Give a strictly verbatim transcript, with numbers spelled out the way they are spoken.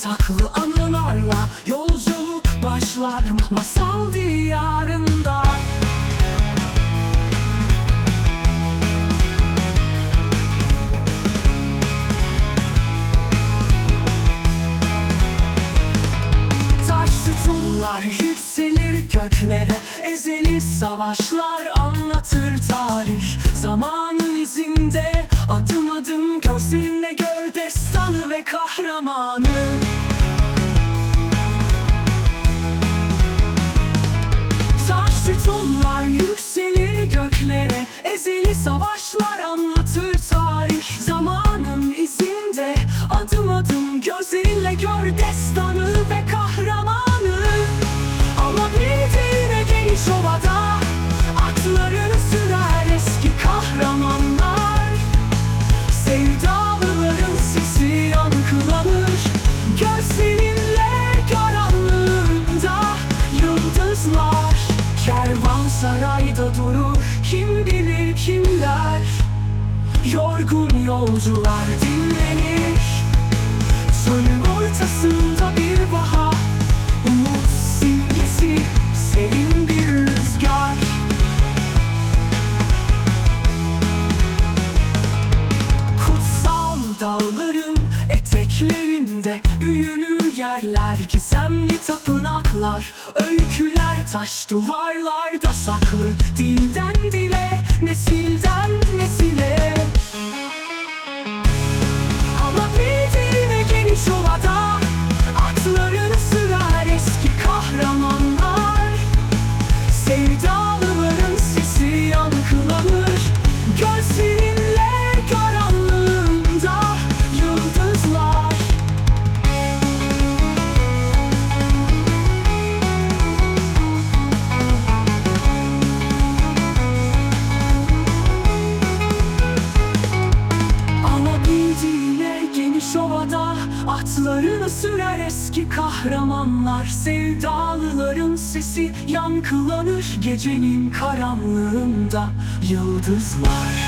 saklı anılarla yolculuk başlar masal diyarında. Taş sütunlar yükselir göklere, ezeli savaşlar anlatır tarih. Zamanın izinde adım adım gözünle gör destanı ve kahramanı. Taş sütunlar yükselir göklere, ezeli savaşlar anlatır tarih. Zamanın izinde adım adım gözünle gör destanı ve kahramanı. Alabildiğine geniş ovada atlarını sürer eski kahramanlar. Sevdalıların sesi yankılanır gözlerinle karanlığında yıldızlar. Kervansarayda durur kim bilir kimler. Yorgun yolcular dinlenir. Sönüm ortasında bir bahar, umut simgesi serin bir rüzgar. Kutsal dağların eteklerinde büyülü yerler, gizemli tapınaklar, öyküler taş duvarlarda saklı. Dilden dile, nesilden nesile. Alabildiğine geniş ovada atlarını sürer eski kahramanlar. Sevdalıların sesi yankılanır gözlerinle karanlığında yıldızlar. Alabildiğine geniş ovada atlarını sürer eski kahramanlar. Sevdalıların sesi yankılanır gecenin karanlığında yıldızlar.